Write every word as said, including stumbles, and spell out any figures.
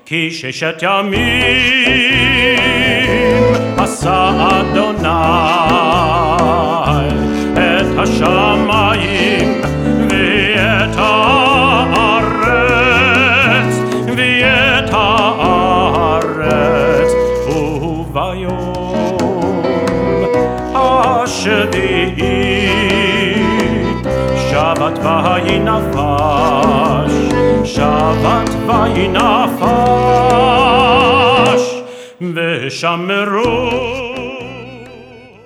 כי ששת ימים עשה אדוני את השמיים ואת הארץ ואת הארץ וביום השביעי שבת וינפש שבת וינפש ושמרו